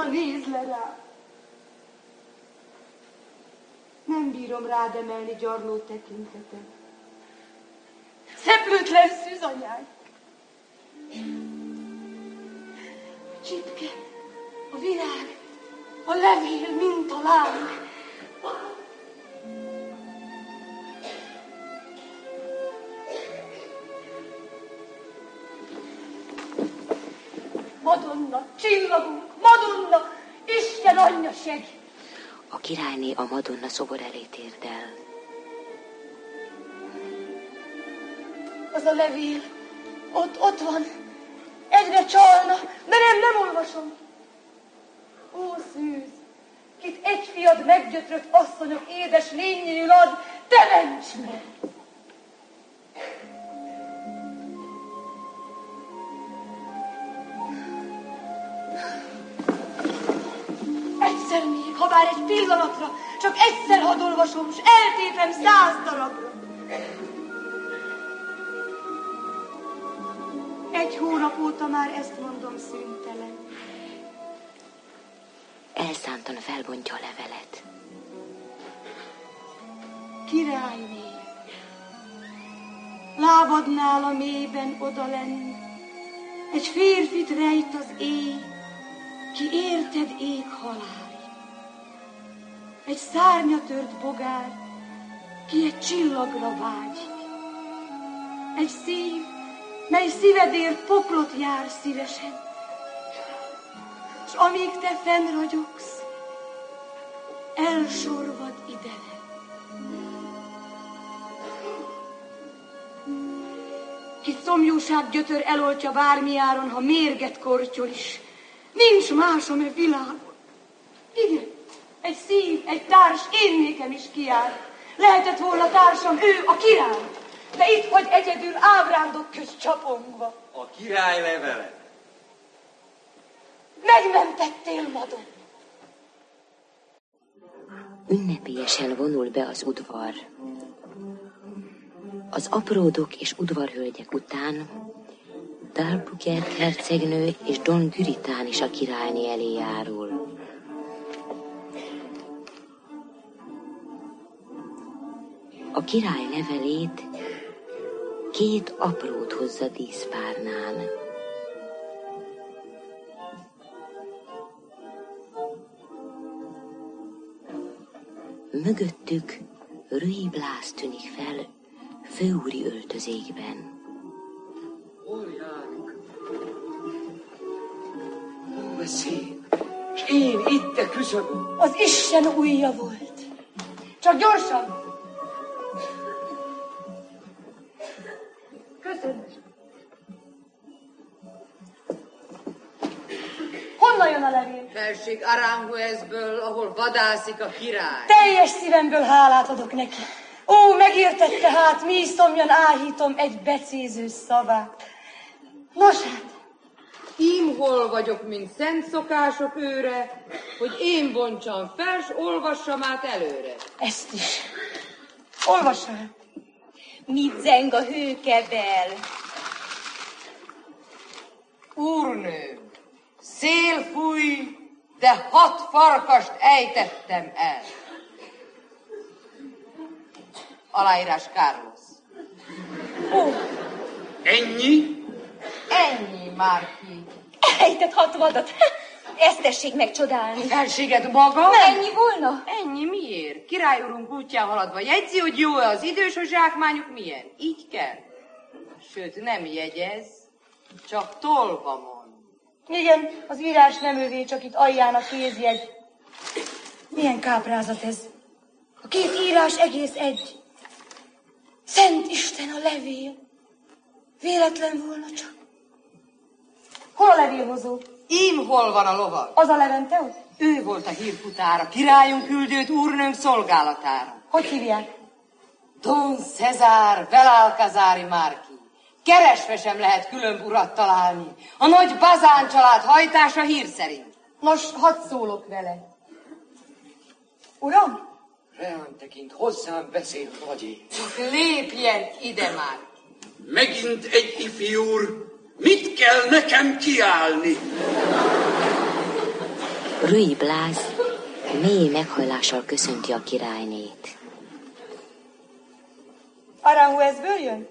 Na nézd le rá! Nem bírom rád emelni gyarló tekintetet. Szeplőtlen szűzanyád! A csipke, a virág, a levél, mint a láng. Madonna, csillagunk, Madonna, Isten anyja seg! A királyné a Madonna szobor elé tért el. Az a levél, ott van. Egyre csalna, de nem olvasom. Ó, szűz, kit egy fiad meggyötrött asszonyok édes lényéül ad, te ments meg! Egyszer még, ha bár egy pillanatra, csak egyszer hadd olvasom, s eltépem 100 darabra. Egy hónap óta már ezt mondom szüntelen. Elszántan felbontja a levelet. Királyné, lábadnál a mélyben odalenn, egy férfit rejt az éj, ki érted ég halál. Egy szárnyatört bogár, ki egy csillagra vágyik. Egy szív, mely szívedért poklot jár szívesen, s amíg te fennragyogsz, elsorvad idele. Ki szomjúság gyötör eloltja bármiáron, ha mérget kortyol is. Nincs másom e világon. Igen, egy szív, egy társ, én nékem is kiáll. Lehetett volna társam ő, a király, de itt vagy egyedül ábrándok közt csapongva. A király levele. Megmentettél, Madonna. Ünnepélyesen vonul be az udvar. Az apródok és udvarhölgyek után D'Albuquerque hercegnő és Don Güritán is a királyné elé járul. A király levelét 2 aprót hozza díszpárnán. Mögöttük Ruy Blas tűnik fel főúri öltözékben. Ó, szép, és én itt a küszöbön. Az Isten ujja volt. Csak gyorsan! Köszönöm. Honnan jön a levél? Felség Aranjuezből, ahol vadászik a király. Teljes szívemből hálát adok neki. Ó, megértette hát, mi szomjan áhítom egy becéző szavát. Nos hát. Ím hol vagyok, mint szent szokások őre, hogy én bontsam fel, s olvassam át előre. Ezt is. Olvassa el. Mit zeng a hőkebel? Úrnőm, szél fúj, de 6 farkast ejtettem el. Aláírás Carlos. Ó. Ennyi? Ennyi, Márki. Ejtett 6 vadat. Ezt tessék megcsodálni. Felséged maga? Ennyi volna? Ennyi miért? Király úrunk útján haladva jegyzi, hogy jó-e az idős, a zsákmányuk milyen. Így kell. Sőt, nem jegyez, csak tolva mond. Igen, az írás nem övé, csak itt alján a kézjegy. Milyen káprázat ez? A 2 írás egész egy. Szent Isten, a levél. Véletlen volna csak. Hol a levélhozó? Ím hol van a lovag? Az a Levente ott? Ő volt a hírfutára, királyunk küldőt úrnőnk szolgálatára. Hogy hívják? Don Cezár Belalcazári Márki. Keresve sem lehet különb urat találni. A nagy Bazán család hajtása hír szerint. Nos, hadd szólok vele. Uram? Reán tekint, hozzám beszél vagyé. Csak lépjen ide már. Megint egy ifjúr. Mit kell nekem kiállni? Rui Bláz mély meghajlással köszönti a királynét. Aranjuezből jön?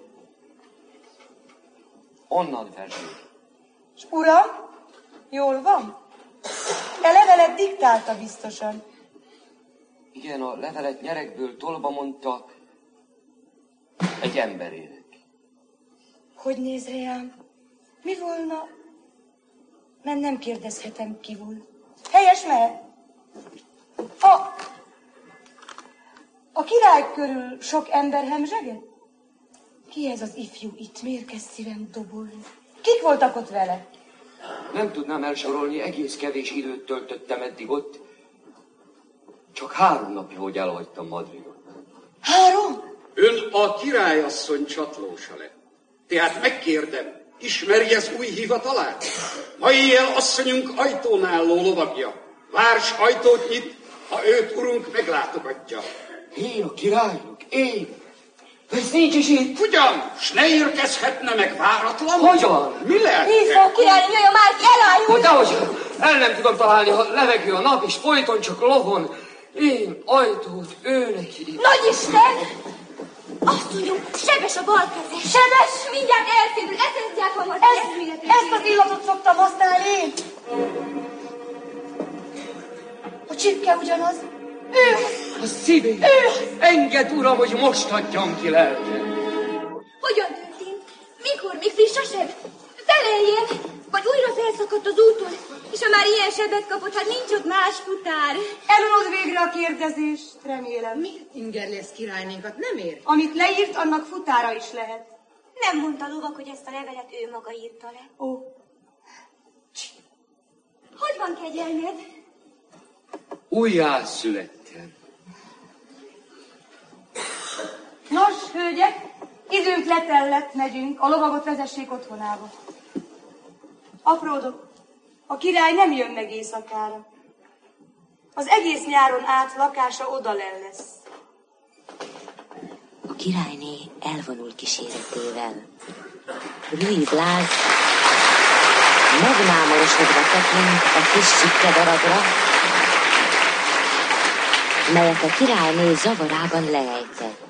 Onnan felső. S uram, jól van? E levelet diktálta biztosan. Igen, a levelet nyerekből tolba mondta egy emberének. Hogy néz rám? Mi volna? Mert nem kérdezhetem ki volt. Helyes mehet? A király körül sok ember hemzseget? Ki ez az ifjú itt? Miért kezd szívem dobolni? Kik voltak ott vele? Nem tudnám elsorolni, egész kevés időt töltöttem eddig ott. Csak 3 napja, hogy elhagytam Madridot. 3? Ön a királyasszony csatlósa lett. Tehát megkérdem, ismeri az új hivatalát? Ma éjjel asszonyunk ajtón álló lovagja. Várs ajtót nyit, ha őt urunk meglátogatja. Én a királynak? Én? Ez nincs is itt. Ugyan, s ne érkezhetne meg váratlan? Hogyan? Mi lehet? Vissza a király, jöjjön már, elájul! Dehogy, el nem tudom találni, ha levegő a nap, és folyton csak lovon. Én ajtót, ő neki. Nagy Isten! Azt mondjuk, sebes a bal keze. Sebes! Mindjárt elszédül, eszenciát van az Ezt az illatot szoktam használni én. A csipke ugyanaz. Ő! A szívén. Engedd, uram, hogy most adjam ki lelkem. Hogyan történt? Mikor? Még friss a seb? Feleljen! Vagy újra felszakadt az úton, és ha már ilyen sebet kapott, hát nincs ott más futár. Elunod végre a kérdezést, remélem. Mi ingerlész királynénkat nem ér? Amit leírt, annak futára is lehet. Nem mondta lovak, hogy ezt a levelet ő maga írta le. Ó. Hogy van kegyelmed? Újjászülettem. Nos, hölgyek, időnk letellett, megyünk, a lovagot vezessék otthonába. Apródok, a király nem jön meg éjszakára. Az egész nyáron át lakása odalen lesz. A királyné elvonul kíséretével. Rui Bláz megmámorosodva tekint a kis csipke daragra, melyet a királyné zavarában leejtett.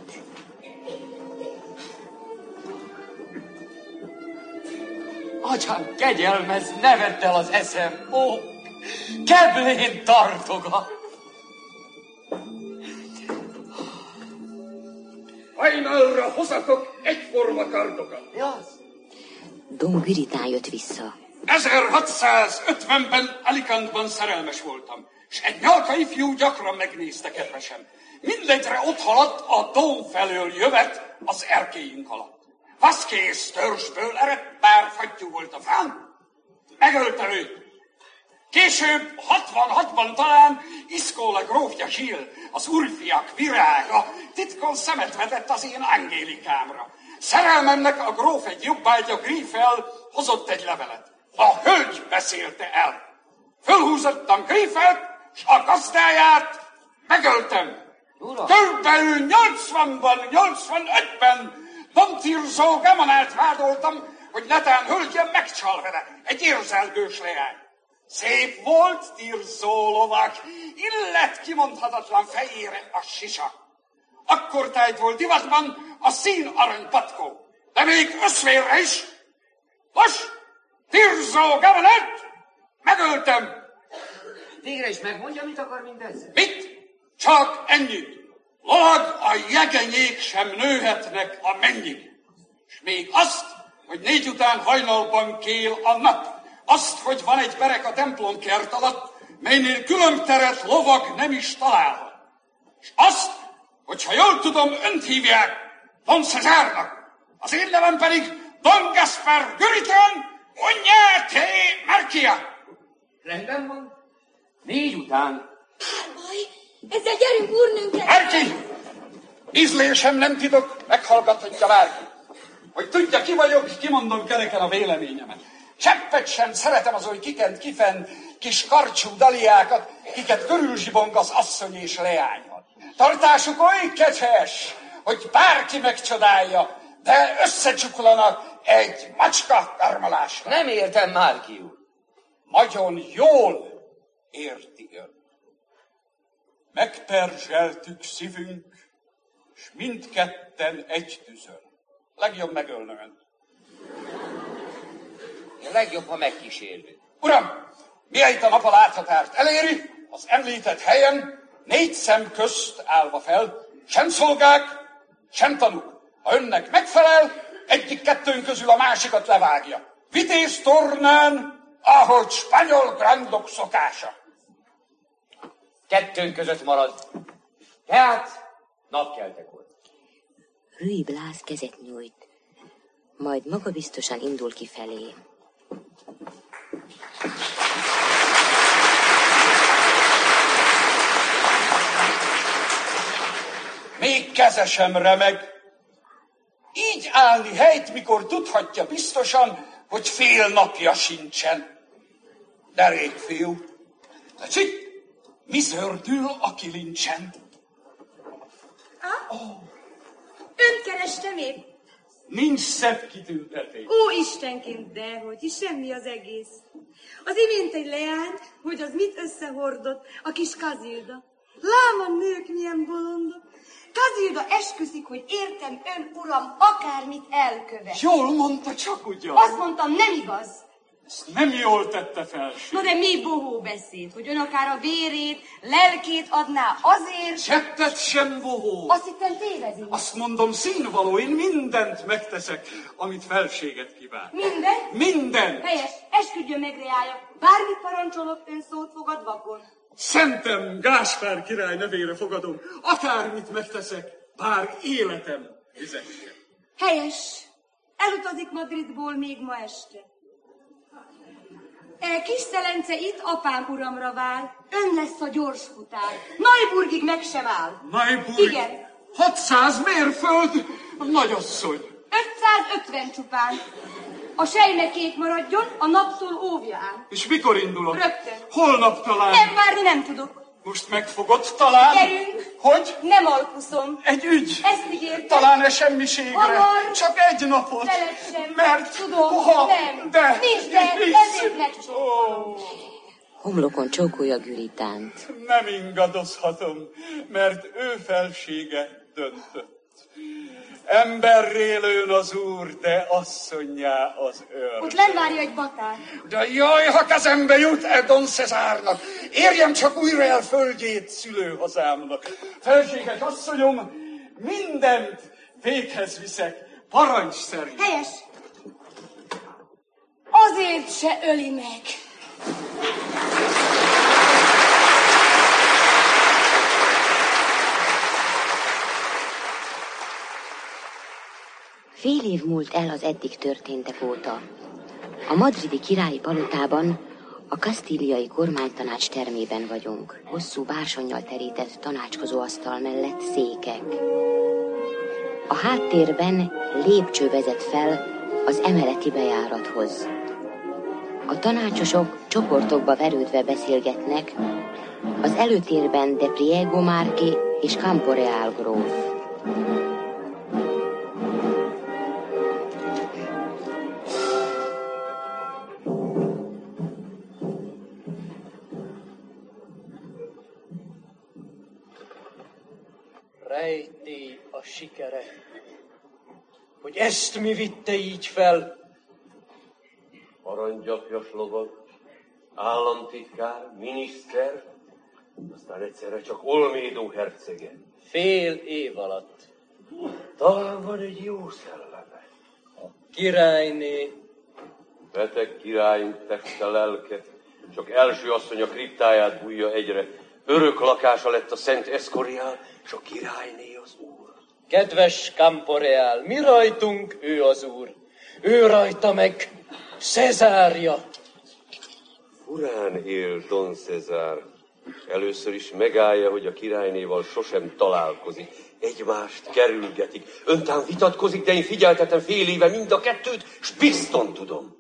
Atyám, kegyelmez, ne vedd el az eszem, ó, keblén tartogat. Hajnalra hozatok egyforma kardokat. Mi az? Don Güritán jött vissza. 1650-ben Alicante-ban szerelmes voltam, és egy nyalka ifjú gyakran megnézte kedvesem. Mindegyre ott haladt a dóm felől jövet az erkélyünk alatt. Vaszkész törzsből eredt, bár fattyú volt a fán. Megölte őt. Később, 66-ban talán Iszkóla grófja Zsill, az úrfiak virága, titkon szemet vetett az én Angélikámra. Szerelmemnek a gróf egy jobbágya Griffel hozott egy levelet. A hölgy beszélte el. Fölhúzottam Griffelt, s a gazdáját megöltem. Körülbelül 80-ban, 85-ben Don Tirso Gamonát vádoltam, hogy netán hölgyem megcsal vele, egy érzelgős leány. Szép volt Tirso lovak, illet kimondhatatlan fejére a sisak. Akkor tájt volt divatban a szín arany patkó, de még összvérre is. Most Tirso Gamonát megöltem. Végre is megmondja, mit akar mindez? Mit? Csak ennyit. Lovag a jegenyék sem nőhetnek a mennyig. És még azt, hogy 4 után hajnalban kél a nap. Azt, hogy van egy berek a templom kert alatt, melynél különb teret lovag nem is találhat. És azt, hogyha jól tudom, önt hívják Don Cesárnak. Az én nevem pedig Don Gaspar Güritán Oñate Marquia. Rendben van. 4 után. Baj, ezzel gyerünk úrnőnkre. Bárki! Ízlésem nem titok, meghallgathatja bárki. Hogy tudja, ki vagyok, kimondom kereken a véleményemet. Cseppet sem szeretem az oly kikent kifent kis karcsú daliákat, kiket körülzsibong az asszony és leányod. Tartásuk oly kecses, hogy bárki megcsodálja, de összecsuklanak egy macska tarmalásra. Nem értem, Márki úr. Nagyon jól érti ön. Megperzseltük szívünk, s mindketten egy tűzön. Legjobb megölni önt. Legjobb, ha megkísérlünk. Uram, mihelyt a nap a láthatárt eléri, az említett helyen 4 szem közt állva fel, sem szolgák, sem tanúk. Ha önnek megfelel, egyik-kettőnk közül a másikat levágja. Vitéz tornán, ahogy spanyol grandok szokása. 2 között marad. Tehát napkeltekor. Ruy Blas kezet nyújt, majd magabiztosan indul kifelé. Még keze sem remeg. Így állni helyt, mikor tudhatja biztosan, hogy fél napja sincsen. Derék fiú. Tetszik? Mi zördül a kilincsen? Önt kerestem épp. Nincs szebb kitüntetés. Ó, Istenként, dehogy, és semmi az egész. Az imént egy leány, hogy az mit összehordott, a kis Kazilda. Lám a nők milyen bolondok. Kazilda esküszik, hogy értem ön, uram, akármit elkövet. Jól mondta, csak ugyan. Azt mondtam, nem igaz. Ezt nem jól tette fel. Na de mi bohó beszéd, hogy ön akár a vérét, lelkét adná azért... Csettet sem bohó. Azt hittem tévezik. Azt mondom, színvaló, én mindent megteszek, amit felséget kíván. Minden? Minden. Helyes, esküdjön meg reája. Bármit parancsolok, ön szót fogad vakon. Szentem Gáspár király nevére fogadom, akármit megteszek, bár életem fizesse. Helyes. Elutazik Madridból még ma este. Kis Szelence itt apám uramra vár. Ön lesz a gyors futár. Neuburgig meg sem áll. Neuburg? Igen. 600 mérföld, nagyasszony. 550 csupán. A sejmekék maradjon, a naptól óvja ám. És mikor indulok? Rögtön. Holnap talán. Nem, várni nem tudok. Most megfogott talán? Gyerünk. Hogy? Nem alkuszom. Egy ügy. Ezt ígértem. Talán semmiségre. Hamar. Csak egy napot. Veled sem. Mert tudom, nem. de. Nincs de, ezért megcsinálom. Homlokon csókolja Güritánt. Nem ingadozhatom, mert ő felsége döntött. Emberré lőn az úr, de asszonnyá az őr. Ott lenn várja egy batár. De jaj, ha kezembe jut Don Cesárnak, érjem csak újra el földjét szülőhazámnak. Felséges asszonyom, mindent véghez viszek, parancs szerint. Helyes. Azért se öli meg. Fél év múlt el az eddig történtek óta. A madridi királyi palotában, a kasztíliai kormánytanács termében vagyunk. Hosszú bársonnyal terített tanácskozó asztal mellett székek. A háttérben lépcső vezet fel az emeleti bejárathoz. A tanácsosok csoportokba verődve beszélgetnek, az előtérben de Priego Márki és Camporeal gróf. Rejtély a sikere, hogy ezt mi vitte így fel. Aranygyapjas lovag, államtitkár, miniszter, aztán egyszerre csak Olmédo hercege. Fél év alatt. Talán van egy jó szelleme. A királyné. Beteg királyunk teste lelke, csak első asszony a kriptáját bújja egyre. Örök lakása lett a Szent Escorial, és a királyné az úr. Kedves Camporeal, mi rajtunk ő az úr. Ő rajta meg Cezárja. Furán él Don Cezár. Először is megállja, hogy a királynéval sosem találkozik. Egymást kerülgetik. Öntán vitatkozik, de én figyeltetem fél éve mind a kettőt, s bizton tudom.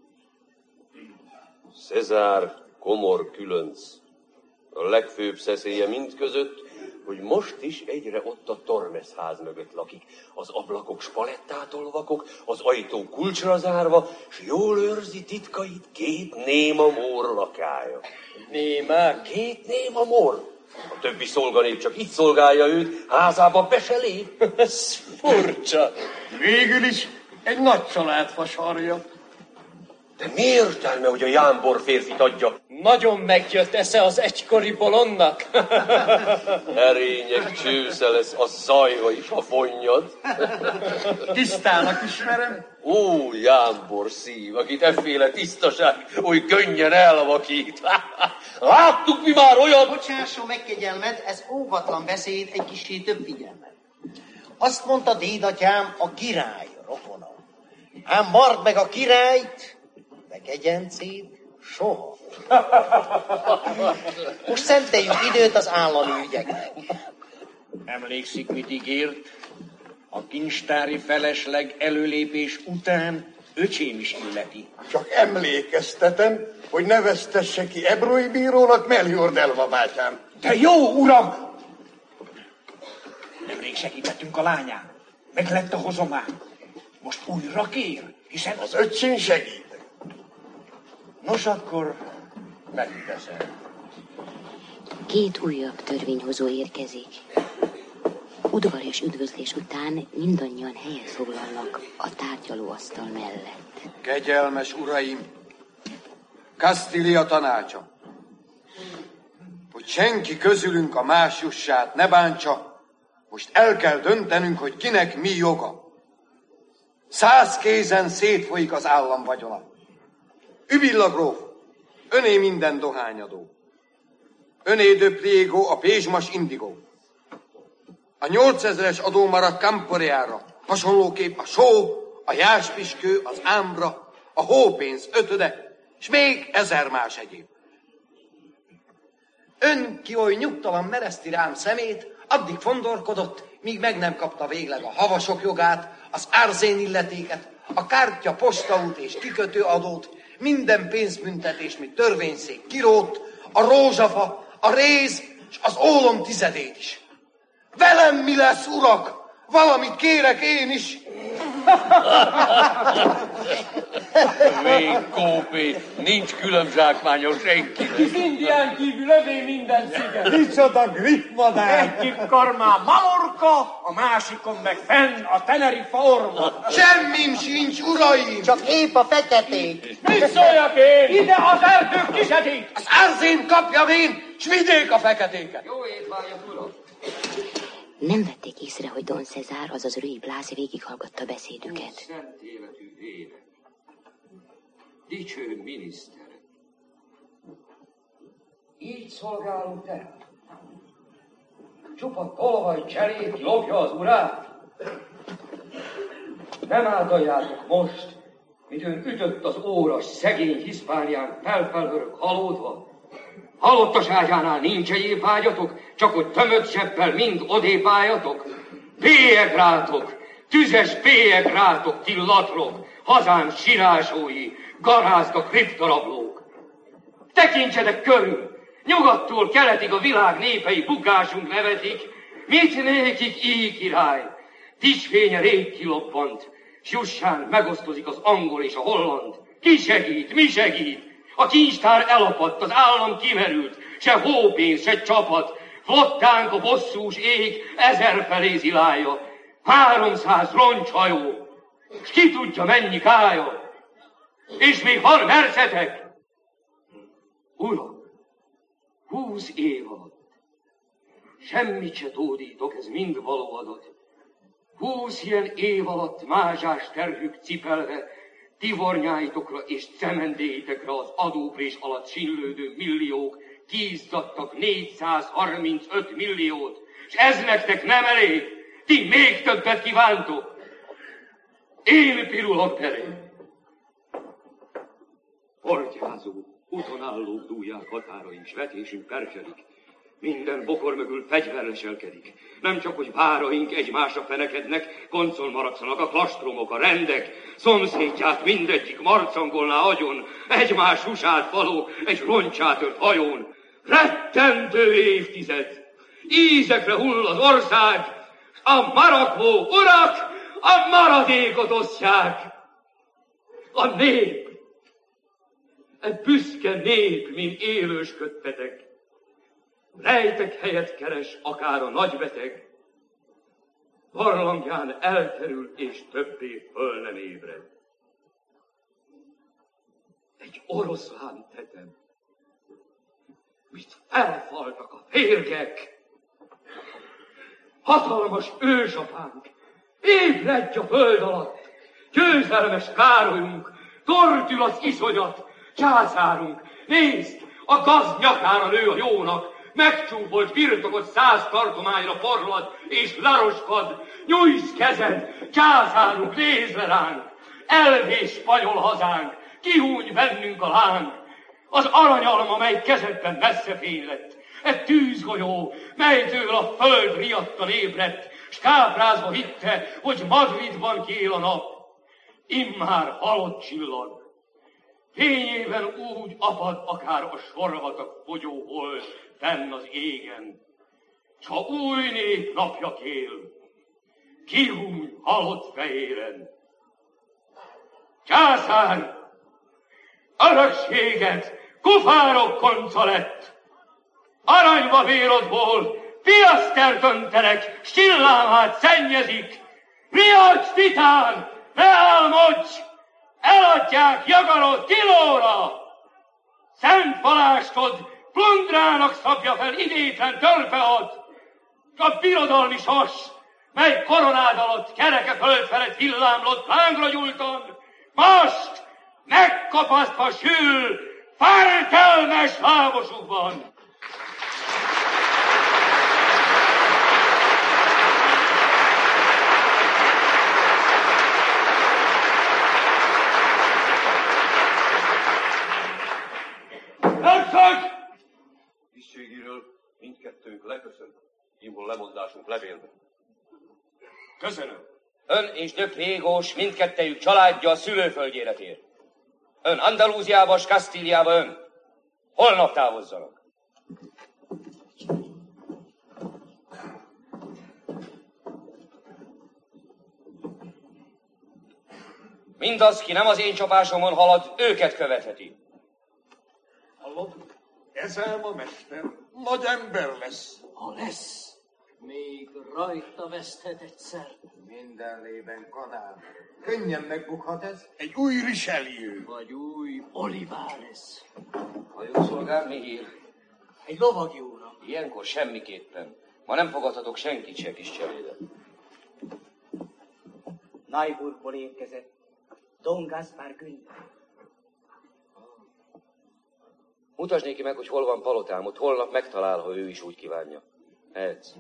Cezár komor különc. A legfőbb szeszélye mindközött, hogy most is egyre ott a Tormes ház mögött lakik. Az ablakok spalettától vakok, az ajtó kulcsra zárva, s jól őrzi titkait 2 néma mór lakája. Némák? 2 néma mór? A többi szolganép csak itt szolgálja őt, házába be se lép. Ez furcsa. Végül is egy nagy család fasarja. De mi értelme, hogy a jámbor férfit adja? Nagyon megjött esze az egykori bolondnak. Erények csősze lesz a szajva is, a fonnyad. Tisztának ismerem. Ó, jámbor szív, akit efféle tisztaság oly könnyen elvakít. Láttuk mi már olyat? Bocsásson meg, kegyelmed, ez óvatlan beszéd, egy kicsit több figyelmet. Azt mondta dédatyám, a király rokona. Ám vard meg a királyt, de kegyencét soha. Most szenteljük időt az állami ügyeknek. Emlékszik, mit ígért? A kincstári felesleg előlépés után öcsém is illeti. Csak emlékeztetem, hogy ne vesztesse ki Ebrói bírónak Melchior Delva bátyám. De jó, uram! Nemrég segítettünk a lányán. Meg lett a hozomány. Most újra kér, hiszen Az öcsén segít. Nos, akkor megteszem. 2 újabb törvényhozó érkezik. Udvarias üdvözlés után mindannyian helyet foglalnak a tárgyalóasztal mellett. Kegyelmes uraim, Kastília tanácsa, hogy senki közülünk a más jussát ne bántsa, most el kell döntenünk, hogy kinek mi joga. 100 kézen szétfolyik az állam vagyona. Übilla gróf, öné minden dohányadó. Öné de Priego a pézsmas indigó. A 8000-es adó maradt Camporeára, hasonlóképp a só, a jáspiskő, az ámbra, a hópénz 5, és még 1000 más egyéb. Ön, ki oly nyugtalan mereszti rám szemét, addig fondorkodott, míg meg nem kapta végleg a havasok jogát, az árzén illetéket, a kártya, postaút és kikötő adót, minden pénzbüntetést, mint törvényszék kirótt, a rózsafa, a réz és az ólom 10 is. Velem mi lesz, urak? Valamit kérek én is. Végkópé, nincs különzsákmányon senki. Hisz Indián kívül övé minden sziget. Micsoda griffmadár! Egyik karmán Malorka, a másikon meg fenn a Tenerife orma. Semmim sincs, uraim! Csak épp a feketék. Mit szóljak én? Ide az erdők kisedít! Az árzén kapja vén, s vigyék a feketéket. Jó étvágyat, uram! Nem vették észre, hogy Don Cezár, azaz Ruy Blas végighallgatta beszédüket. Szent életű vérek! Dicső miniszter! Így szolgálunk te? Csupa tolvaj cserét lopja az urát? Nem átoljátok most, mit ön ütött az óras szegény Hiszpánián felfelhörög halódva? Halottas ágyánál nincs egyéb vágyatok, csak hogy tömött zsebbel mind odébb álljatok? Bélyeg rátok, tüzes bélyeg rátok, ti latrok, hazám sirásói, garázda kriptorablók! Tekintsetek körül, nyugattól keletig a világ népei bukásunk nevetik, mit nékik így király? Tisfénye rég kilobbant, s jussán megosztozik az angol és a holland. Ki segít, mi segít? A kincstár elapadt, az állam kimerült, se hópénz, se csapat, flottánk a bosszús ég 1000 felé zilálja, 300 roncshajó, s ki tudja mennyi kája, és még van mercetek. Urak, 20 év alatt semmit se tódítok, ez mind való adat. 20 ilyen év alatt mázsás terhük cipelve, tivornyáitokra és cemendéitekre az adóprés alatt sinlődő milliók kiizzadtak 435 milliót, és ez nektek nem elég, ti még többet kívántok. Én pirulok belé. Portyázó, utonállók dúlják határaink, s vetésünk perselik. Minden bokor mögül fegyver leselkedik. Nem csak, hogy váraink egymásra fenekednek, koncon maragszanak a klastromok, a rendek, szomszédját mindegyik marcangolná agyon, egymás húsát faló, egy roncsátölt hajón. Rettentő évtized! ízekre hull az ország, s a marakvó urak a maradékot osztják. A nép, egy büszke nép, mint élősködtetek, rejtek helyet keres, akár a nagybeteg, barlangján elkerül, és többé föl nem ébred. Egy oroszlán tetem, mit felfaltak a férgek. Hatalmas ősapánk, ébredj a föld alatt, győzelmes Károlyunk, tortül az iszonyat, császárunk, nézd, a gazd nyakára nő a jónak, megcsúfolt birtokot 100 tartományra forrad és laroskad, nyújsz kezed, császárunk, nézd le ránk, elvés spanyol hazánk, kihúny bennünk a láng, az aranyalma, mely kezedben messze fénylett, egy tűzgolyó, melytől a föld riadtan ébredt, s káprázva hitte, hogy Madridban kiél a nap. Immár halott csillag, fényében úgy apad akár a sorvatak fogyó hold fenn az égen. S ha új nép napja kél, kihúny halott fehéren. Császár, örökséged kufárok konca lett, aranyba vérodból piasztert öntenek, s csillámát szennyezik. Riadj, titán, ne álmodj! Eladják Jagarot kilóra! Szent palástod plundrának szabja fel idétlen törpead, s a birodalmi sas, mely koronád alatt kereke föld felett villámlott lángra gyújtan, most megkapasztva sül fártelmes lábosukban. Herceg! Tisztségéről mindkettőnk leköszön. Imból lemondásunk levélbe. Köszönöm. Ön és de Priégós mindkettejük családja a szülőföldjére tér. Ön Andalúziába és Kasztíliába ön. Holnap távozzanak. Mindaz, ki nem az én csapásomon halad, őket követheti. Hallod? Ezelm a mester nagy ember lesz. Ha lesz, még rajta veszthet egyszer. Minden lében kanál. Könnyen megbukhat ez. Egy új Richelieu. Vagy új Olivár lesz. Hajószolgál mi hír? Egy lovagjóra. Ilyenkor semmiképpen. Ma nem fogadhatok senkit se kis cserébe. Neuburgból érkezett Don Gaspar Günther. Mutasd néki meg, hogy hol van palotám, ott holnap megtalál, ha ő is úgy kívánja. Edz.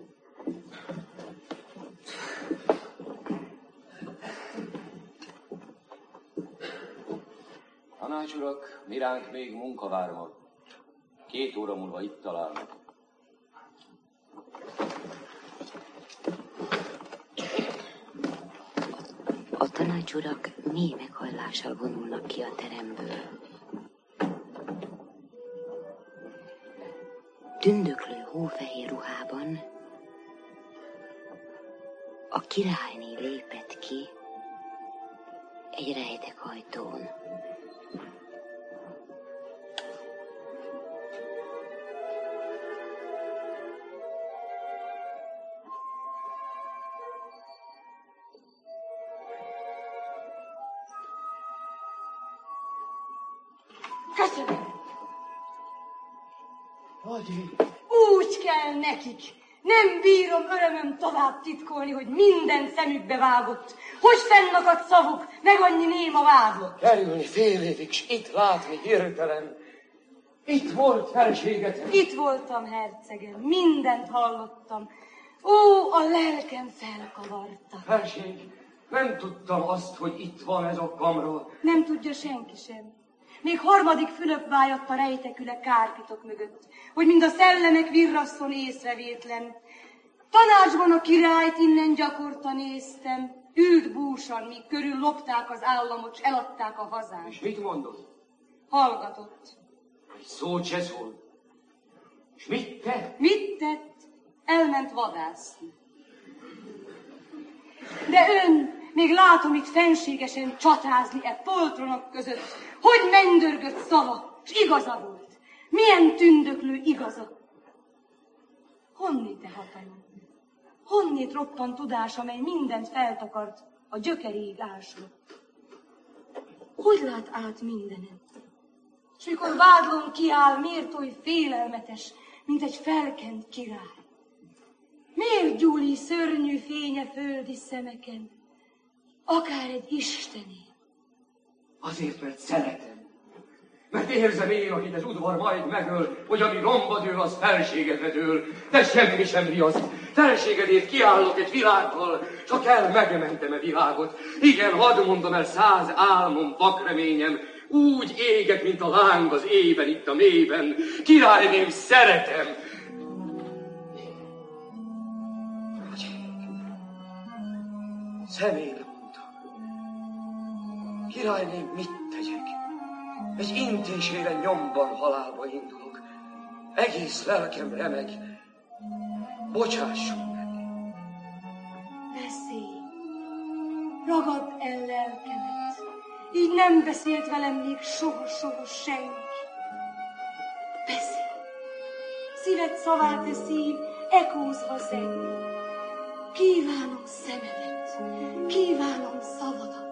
Tanácsurak, miránk még munka vár ma. 2 óra múlva itt találnak. A tanácsurak mély meghajlással vonulnak ki a teremből. Tündöklő hófehér ruhában a királyné lépett ki egy rejtek ajtón. Köszönöm. Adi. Úgy kell nekik. Nem bírom örömöm tovább titkolni, hogy minden szemükbe vágott. Hogy fennakadt szavuk, meg annyi néma vádlott. Kerülni fél évig, s itt látni hirtelen. Itt volt felséget. Itt voltam, hercegem, mindent hallottam. Ó, a lelkem felkavarta. Felség, nem tudtam azt, hogy itt van ez a kamra. Nem tudja senki sem. Még harmadik Fülöp vájadt a rejteküle kárpitok mögött, hogy mind a szellemek virrasszon észrevétlen. Tanácsban a királyt innen gyakorta néztem, ült búsan, míg körül lopták az államot, s eladták a hazát. És mit mondott? Hallgatott. Egy szót se szól. És mit tett? Mit tett? elment vadászni. De ön, még látom itt fenségesen csatázni e poltronok között, hogy mennydörgött szava, s igaza volt. Milyen tündöklő igaza. Honnét te hatalom? Honnét roppant tudás, amely mindent feltakart, a gyökeréig ásva? Hogy lát át mindenen? S mikor vádlón kiáll, miért oly félelmetes, mint egy felkent király? Miért gyúli szörnyű fénye földi szemeken, akár egy istené? Azért, mert szeretem. Mert érzem én, akit az udvar majd megöl, hogy ami romba dől, az felségedre dől, de semmi sem riaszt. Felségedért kiállok egy világgal, csak el megmentem a világot. Igen, hadd mondom el 100 álmom, vakreményem, úgy égek, mint a láng az éjben, itt a mélyben. Királyném, szeretem! Személyre mondta. Királyném, mit tegyek? Egy intésére nyomban halálba indulok. Egész lelkem remeg. Bocsásson meg. Beszélj. Ragadd el lelkemet. Így nem beszélt velem még soha senki. Beszélj. Szíved szavát a szív ekózva zeng. Kívánom szemedet. Kívánom szavadat.